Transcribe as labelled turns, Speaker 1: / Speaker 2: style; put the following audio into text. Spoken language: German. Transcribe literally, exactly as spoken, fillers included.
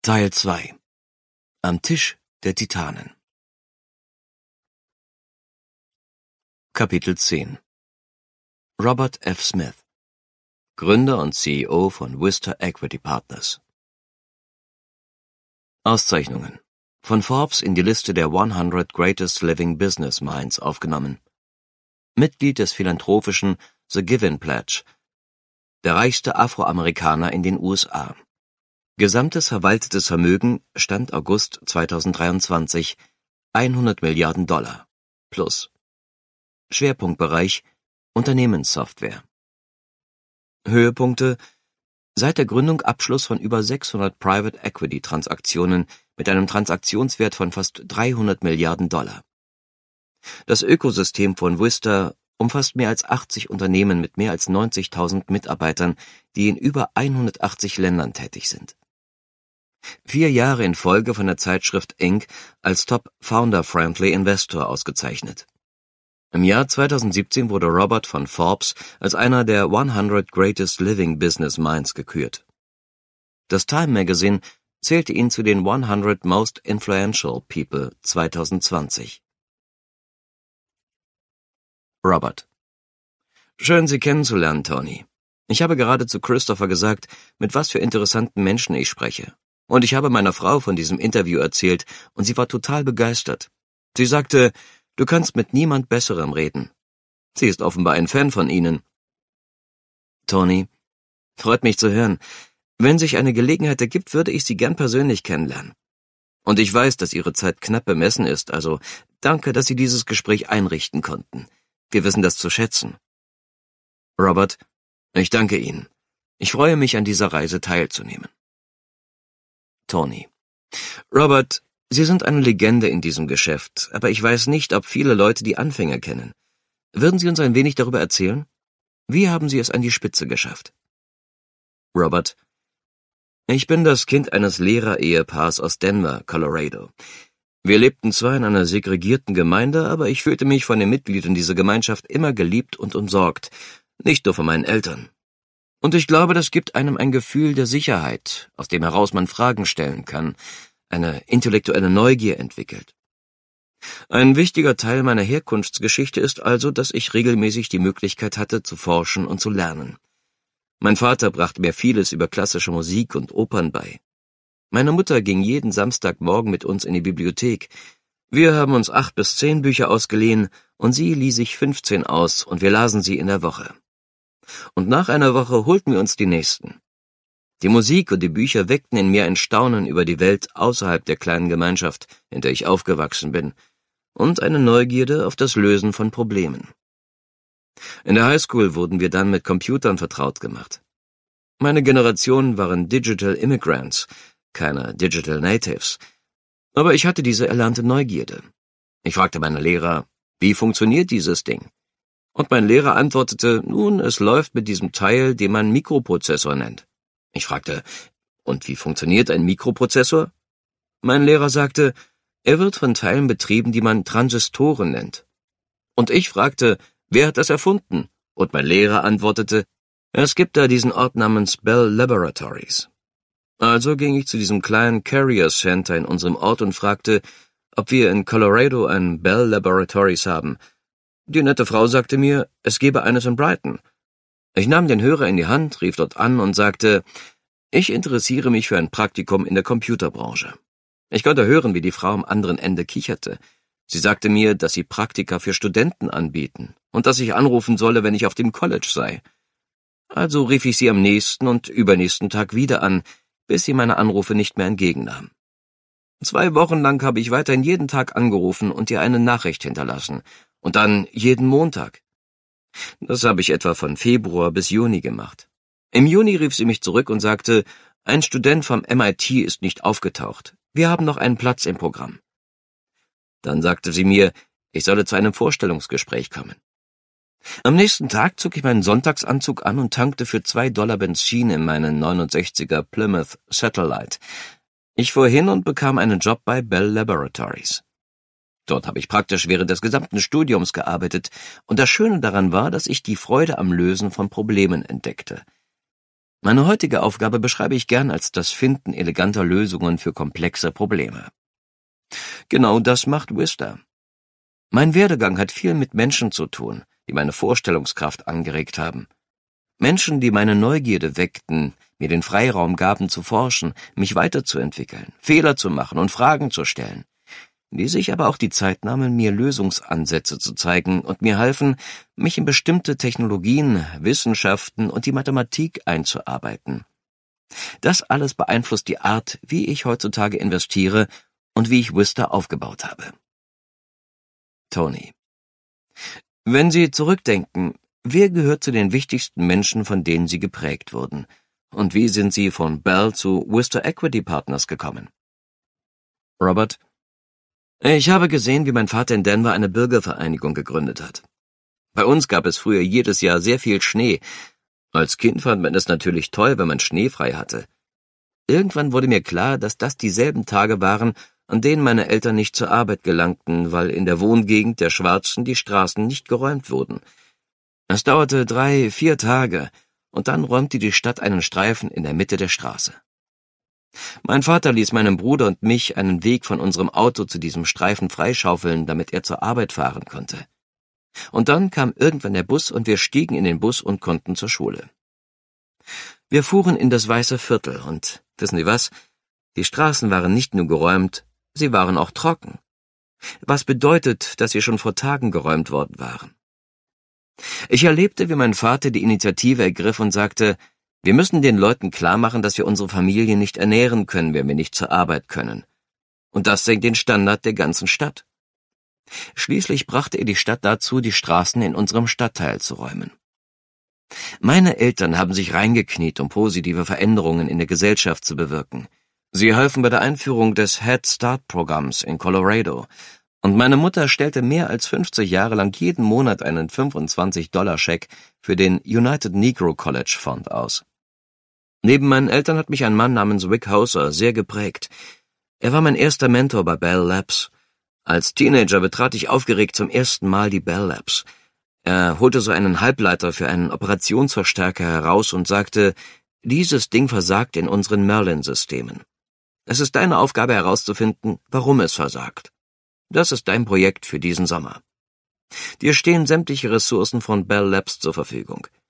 Speaker 1: Teil zwei. Am Tisch der Titanen. Kapitel zehn. Robert F. Smith, Gründer und C E O von Vista Equity Partners. Auszeichnungen. Von Forbes in die Liste der hundert Greatest Living Business Minds aufgenommen. Mitglied des philanthropischen The Giving Pledge. Der reichste Afroamerikaner in den U S A. Gesamtes verwaltetes Vermögen Stand August zweitausenddreiundzwanzig hundert Milliarden Dollar plus. Schwerpunktbereich Unternehmenssoftware. Höhepunkte: Seit der Gründung Abschluss von über sechshundert Private Equity Transaktionen mit einem Transaktionswert von fast dreihundert Milliarden Dollar. Das Ökosystem von Vista umfasst mehr als achtzig Unternehmen mit mehr als neunzigtausend Mitarbeitern, die in über hundertachtzig Ländern tätig sind. Vier Jahre in Folge von der Zeitschrift Inc als Top Founder-Friendly Investor ausgezeichnet. Im Jahr zweitausendsiebzehn wurde Robert von Forbes als einer der hundert Greatest Living Business Minds gekürt. Das Time Magazine zählte ihn zu den hundert Most Influential People zweitausendzwanzig. Robert: Schön, Sie kennenzulernen, Tony. Ich habe gerade zu Christopher gesagt, mit was für interessanten Menschen ich spreche. Und ich habe meiner Frau von diesem Interview erzählt, und sie war total begeistert. Sie sagte, du kannst mit niemand Besserem reden. Sie ist offenbar ein Fan von Ihnen. Tony: Freut mich zu hören. Wenn sich eine Gelegenheit ergibt, würde ich Sie gern persönlich kennenlernen. Und ich weiß, dass Ihre Zeit knapp bemessen ist, also danke, dass Sie dieses Gespräch einrichten konnten. Wir wissen das zu schätzen. Robert: Ich danke Ihnen. Ich freue mich, an dieser Reise teilzunehmen. Tony: Robert, Sie sind eine Legende in diesem Geschäft, aber ich weiß nicht, ob viele Leute die Anfänge kennen. Würden Sie uns ein wenig darüber erzählen? Wie haben Sie es an die Spitze geschafft? Robert: Ich bin das Kind eines Lehrerehepaars aus Denver, Colorado. Wir lebten zwar in einer segregierten Gemeinde, aber ich fühlte mich von den Mitgliedern dieser Gemeinschaft immer geliebt und umsorgt, nicht nur von meinen Eltern. Und ich glaube, das gibt einem ein Gefühl der Sicherheit, aus dem heraus man Fragen stellen kann, eine intellektuelle Neugier entwickelt. Ein wichtiger Teil meiner Herkunftsgeschichte ist also, dass ich regelmäßig die Möglichkeit hatte, zu forschen und zu lernen. Mein Vater brachte mir vieles über klassische Musik und Opern bei. Meine Mutter ging jeden Samstagmorgen mit uns in die Bibliothek. Wir haben uns acht bis zehn Bücher ausgeliehen und sie lieh sich fünfzehn aus und wir lasen sie in der Woche. Und nach einer Woche holten wir uns die nächsten. Die Musik und die Bücher weckten in mir ein Staunen über die Welt außerhalb der kleinen Gemeinschaft, in der ich aufgewachsen bin, und eine Neugierde auf das Lösen von Problemen. In der Highschool wurden wir dann mit Computern vertraut gemacht. Meine Generation waren Digital Immigrants, keine Digital Natives, aber ich hatte diese erlernte Neugierde. Ich fragte meine Lehrer, wie funktioniert dieses Ding? Und mein Lehrer antwortete, nun, es läuft mit diesem Teil, den man Mikroprozessor nennt. Ich fragte, und wie funktioniert ein Mikroprozessor? Mein Lehrer sagte, er wird von Teilen betrieben, die man Transistoren nennt. Und ich fragte, wer hat das erfunden? Und mein Lehrer antwortete, es gibt da diesen Ort namens Bell Laboratories. Also ging ich zu diesem kleinen Carrier Center in unserem Ort und fragte, ob wir in Colorado ein Bell Laboratories haben. Die nette Frau sagte mir, es gebe eines in Brighton. Ich nahm den Hörer in die Hand, rief dort an und sagte, ich interessiere mich für ein Praktikum in der Computerbranche. Ich konnte hören, wie die Frau am anderen Ende kicherte. Sie sagte mir, dass sie Praktika für Studenten anbieten und dass ich anrufen solle, wenn ich auf dem College sei. Also rief ich sie am nächsten und übernächsten Tag wieder an, bis sie meine Anrufe nicht mehr entgegennahm. Zwei Wochen lang habe ich weiterhin jeden Tag angerufen und ihr eine Nachricht hinterlassen. Und dann jeden Montag. Das habe ich etwa von Februar bis Juni gemacht. Im Juni rief sie mich zurück und sagte, ein Student vom M I T ist nicht aufgetaucht. Wir haben noch einen Platz im Programm. Dann sagte sie mir, ich solle zu einem Vorstellungsgespräch kommen. Am nächsten Tag zog ich meinen Sonntagsanzug an und tankte für zwei Dollar Benzin in meinen neunundsechziger Plymouth Satellite. Ich fuhr hin und bekam einen Job bei Bell Laboratories. Dort habe ich praktisch während des gesamten Studiums gearbeitet, und das Schöne daran war, dass ich die Freude am Lösen von Problemen entdeckte. Meine heutige Aufgabe beschreibe ich gern als das Finden eleganter Lösungen für komplexe Probleme. Genau das macht Vista. Mein Werdegang hat viel mit Menschen zu tun, die meine Vorstellungskraft angeregt haben. Menschen, die meine Neugierde weckten, mir den Freiraum gaben zu forschen, mich weiterzuentwickeln, Fehler zu machen und Fragen zu stellen, die sich aber auch die Zeit nahmen, mir Lösungsansätze zu zeigen und mir halfen, mich in bestimmte Technologien, Wissenschaften und die Mathematik einzuarbeiten. Das alles beeinflusst die Art, wie ich heutzutage investiere und wie ich Vista aufgebaut habe. Tony: Wenn Sie zurückdenken, wer gehört zu den wichtigsten Menschen, von denen Sie geprägt wurden? Und wie sind Sie von Bell zu Vista Equity Partners gekommen? Robert: Ich habe gesehen, wie mein Vater in Denver eine Bürgervereinigung gegründet hat. Bei uns gab es früher jedes Jahr sehr viel Schnee. Als Kind fand man es natürlich toll, wenn man Schnee frei hatte. Irgendwann wurde mir klar, dass das dieselben Tage waren, an denen meine Eltern nicht zur Arbeit gelangten, weil in der Wohngegend der Schwarzen die Straßen nicht geräumt wurden. Es dauerte drei, vier Tage, und dann räumte die Stadt einen Streifen in der Mitte der Straße. Mein Vater ließ meinem Bruder und mich einen Weg von unserem Auto zu diesem Streifen freischaufeln, damit er zur Arbeit fahren konnte. Und dann kam irgendwann der Bus und wir stiegen in den Bus und konnten zur Schule. Wir fuhren in das Weiße Viertel und, wissen Sie was, die Straßen waren nicht nur geräumt, sie waren auch trocken. Was bedeutet, dass sie schon vor Tagen geräumt worden waren. Ich erlebte, wie mein Vater die Initiative ergriff und sagte: Wir müssen den Leuten klar machen, dass wir unsere Familie nicht ernähren können, wenn wir nicht zur Arbeit können. Und das senkt den Standard der ganzen Stadt. Schließlich brachte er die Stadt dazu, die Straßen in unserem Stadtteil zu räumen. Meine Eltern haben sich reingekniet, um positive Veränderungen in der Gesellschaft zu bewirken. Sie halfen bei der Einführung des Head Start-Programms in Colorado. Und meine Mutter stellte mehr als fünfzig Jahre lang jeden Monat einen fünfundzwanzig-Dollar-Scheck für den United Negro College Fund aus. Neben meinen Eltern hat mich ein Mann namens Rick Hauser sehr geprägt. Er war mein erster Mentor bei Bell Labs. Als Teenager betrat ich aufgeregt zum ersten Mal die Bell Labs. Er holte so einen Halbleiter für einen Operationsverstärker heraus und sagte: Dieses Ding versagt in unseren Merlin-Systemen. Es ist deine Aufgabe herauszufinden, warum es versagt. Das ist dein Projekt für diesen Sommer. Dir stehen sämtliche Ressourcen von Bell Labs zur Verfügung.